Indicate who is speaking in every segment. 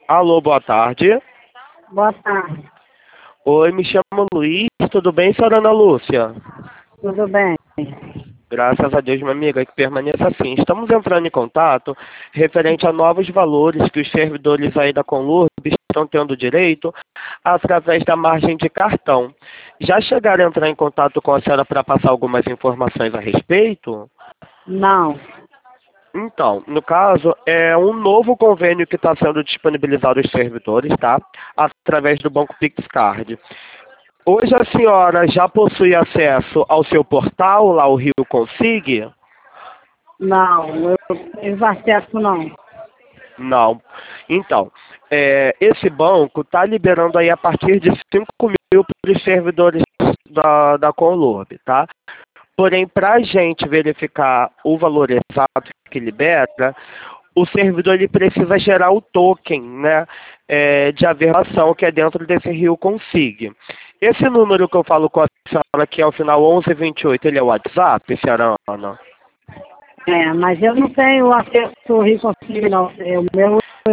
Speaker 1: Alô, boa tarde.
Speaker 2: Boa tarde.
Speaker 1: Oi, me chamo Luiz. Tudo bem, senhora Ana Lúcia?
Speaker 2: Tudo bem?
Speaker 1: Graças a Deus, minha amiga, que permaneça assim. Estamos entrando em contato referente a novos valores que os servidores aí da Conlurb estão tendo direito através da margem de cartão. Já chegaram a entrar em contato com a senhora para passar algumas informações a respeito?
Speaker 2: Não.
Speaker 1: Então, no caso, é um novo convênio que está sendo disponibilizado aos servidores, tá? Através do Banco PixCard. Hoje a senhora já possui acesso ao seu portal, lá o Rio Consig?
Speaker 2: Não, eu tenho acesso não.
Speaker 1: Não. Então, esse banco está liberando aí a partir de 5.000 para os servidores da Conlurb, tá? Porém, para a gente verificar o valor exato que libera, o servidor ele precisa gerar o token, né, de averbação que é dentro desse Rio Consig. Esse número que eu falo com a senhora, que é o final 1128, ele é o WhatsApp, senhora Ana?
Speaker 2: Mas eu não tenho acesso ao Rio Consigo, não. O meu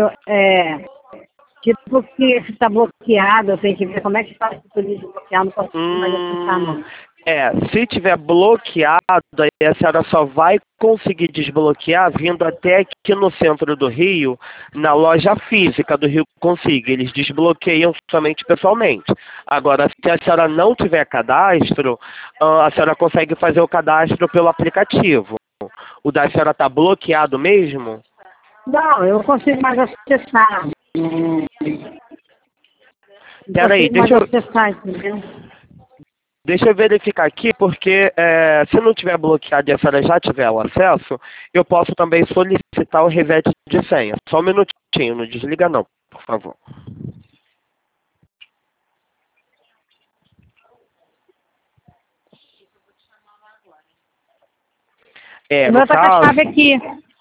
Speaker 2: tipo que está bloqueado, eu tenho que ver como é que está esse turismo bloqueado, não consigo mais acessar, não.
Speaker 1: Se tiver bloqueado, aí a senhora só vai conseguir desbloquear vindo até aqui no centro do Rio, na loja física do Rio Consig. Eles desbloqueiam somente pessoalmente. Agora, se a senhora não tiver cadastro, a senhora consegue fazer o cadastro pelo aplicativo. O da senhora está bloqueado mesmo?
Speaker 2: Não, eu não consigo mais acessar.
Speaker 1: Peraí,
Speaker 2: Entendeu?
Speaker 1: Deixa eu verificar aqui, porque se não tiver bloqueado e a senhora já tiver o acesso, eu posso também solicitar o reset de senha. Só um minutinho, não desliga não, por favor.
Speaker 2: O meu tá com a chave aqui.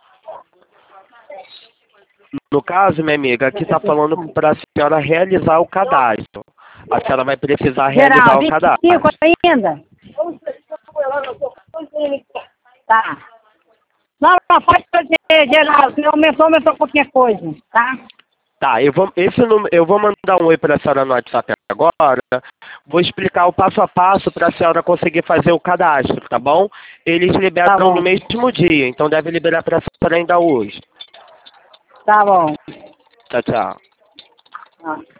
Speaker 1: No caso, minha amiga, aqui está falando para a senhora realizar o cadastro. A senhora vai precisar realizar o cadastro.
Speaker 2: 25 ainda? Tá. Não, pode fazer geral, senão aumentou qualquer coisa, tá?
Speaker 1: Tá, eu vou mandar um oi para a senhora no WhatsApp agora. Vou explicar o passo a passo para a senhora conseguir fazer o cadastro, tá bom? Eles liberam no mesmo dia, então deve liberar para a senhora ainda hoje.
Speaker 2: Tá bom.
Speaker 1: Tchau, tchau.